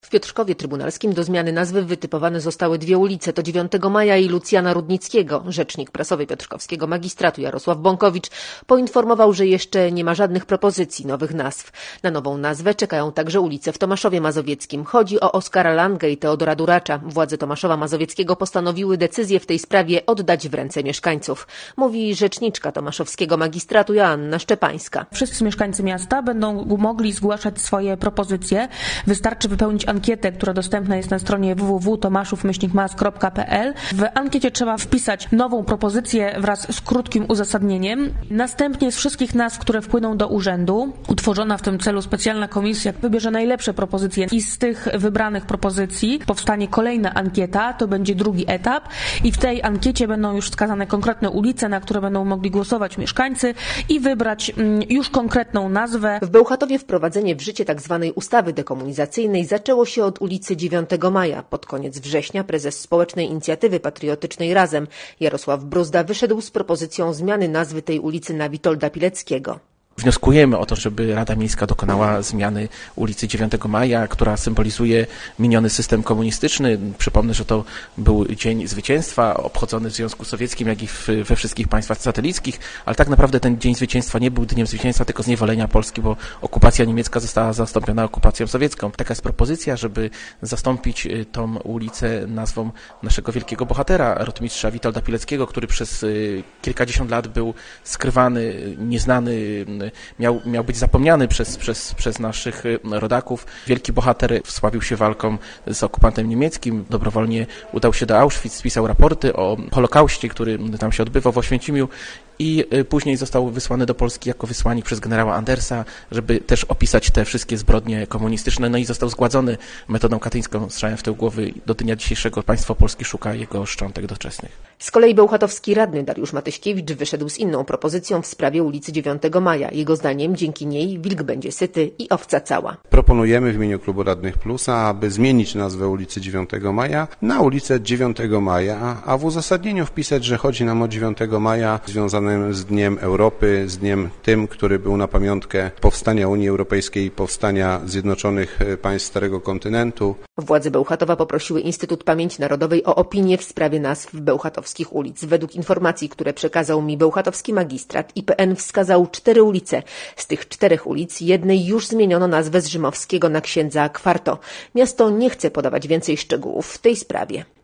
W Piotrkowie Trybunalskim do zmiany nazwy wytypowane zostały dwie ulice, to 9 Maja i Lucjana Rudnickiego. Rzecznik prasowy Piotrkowskiego Magistratu Jarosław Bąkowicz poinformował, że jeszcze nie ma żadnych propozycji nowych nazw. Na nową nazwę czekają także ulice w Tomaszowie Mazowieckim. Chodzi o Oskara Langę i Teodora Duracza. Władze Tomaszowa Mazowieckiego postanowiły decyzję w tej sprawie oddać w ręce mieszkańców. Mówi rzeczniczka Tomaszowskiego Magistratu Joanna Szczepańska. Wszyscy mieszkańcy miasta będą mogli zgłaszać swoje propozycje. Wystarczy wypełnić ankietę, która dostępna jest na stronie www.tomaszów-mas.pl. W ankiecie trzeba wpisać nową propozycję wraz z krótkim uzasadnieniem. Następnie z wszystkich nazw, które wpłyną do urzędu, utworzona w tym celu specjalna komisja wybierze najlepsze propozycje i z tych wybranych propozycji powstanie kolejna ankieta, to będzie drugi etap i w tej ankiecie będą już wskazane konkretne ulice, na które będą mogli głosować mieszkańcy i wybrać już konkretną nazwę. W Bełchatowie wprowadzenie w życie tzw. ustawy dekomunizacyjnej zaczęło się od ulicy 9 Maja. Pod koniec września prezes Społecznej Inicjatywy Patriotycznej Razem Jarosław Bruzda wyszedł z propozycją zmiany nazwy tej ulicy na Witolda Pileckiego. Wnioskujemy o to, żeby Rada Miejska dokonała zmiany ulicy 9 Maja, która symbolizuje miniony system komunistyczny. Przypomnę, że to był Dzień Zwycięstwa, obchodzony w Związku Sowieckim, jak i we wszystkich państwach satelickich, ale tak naprawdę ten Dzień Zwycięstwa nie był Dniem Zwycięstwa, tylko zniewolenia Polski, bo okupacja niemiecka została zastąpiona okupacją sowiecką. Taka jest propozycja, żeby zastąpić tą ulicę nazwą naszego wielkiego bohatera, rotmistrza Witolda Pileckiego, który przez kilkadziesiąt lat był skrywany, nieznany, miał być zapomniany przez naszych rodaków. Wielki bohater wsławił się walką z okupantem niemieckim, dobrowolnie udał się do Auschwitz, spisał raporty o Holokauście, który tam się odbywał w Oświęcimiu i później został wysłany do Polski jako wysłannik przez generała Andersa, żeby też opisać te wszystkie zbrodnie komunistyczne, no i został zgładzony metodą katyńską strzałem w tył głowy. Do dnia dzisiejszego państwo polskie szuka jego szczątek doczesnych. Z kolei bełchatowski radny Dariusz Matyśkiewicz wyszedł z inną propozycją w sprawie ulicy 9 Maja. Jego zdaniem dzięki niej wilk będzie syty i owca cała. Proponujemy w imieniu Klubu Radnych Plusa, aby zmienić nazwę ulicy 9 Maja na ulicę 9 Maja, a w uzasadnieniu wpisać, że chodzi nam o 9 Maja związanym z Dniem Europy, z dniem tym, który był na pamiątkę powstania Unii Europejskiej i powstania Zjednoczonych Państw Starego Kontynentu. Władze Bełchatowa poprosiły Instytut Pamięci Narodowej o opinię w sprawie nazw bełchatowskich ulic. Według informacji, które przekazał mi bełchatowski magistrat, IPN wskazał 4 ulice. Z tych 4 ulic jednej już zmieniono nazwę z Rzymowskiego na księdza Kwarto. Miasto nie chce podawać więcej szczegółów w tej sprawie.